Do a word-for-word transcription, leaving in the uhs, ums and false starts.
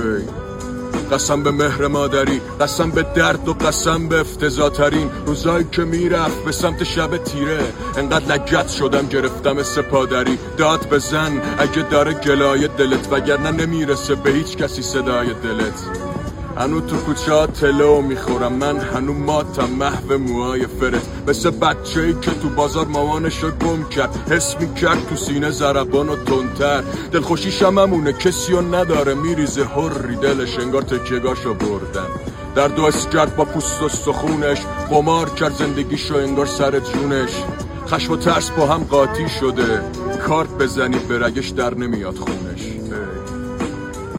هی قسم به مهر مادری، قسم به درد و قسم به افتضاح‌ترین روزایی که میرفت به سمت شب تیره. انقدر لگت شدم گرفتم سپادری. داد بزن اگه داره گلای دلت، وگرنه نمیرسه به هیچ کسی صدای دلت. هنو تو کوچه ها تلو میخورم من، هنو ماتم محو موهای فرت، مثل بچه‌ای که تو بازار مامانشو گم کرد. حس میکرد تو سینه ضربان و تندتر. دلخوشیش هم همونه، کسیو نداره، میریزه هری دلش انگار تکیه‌گاشو بردن. درد و حس کرد با پوست و استخونش، قمار کرد زندگیشو انگار سر جونش. خشم و ترس با هم قاطی شده، کارت بزنی به رگش در نمیاد خونش.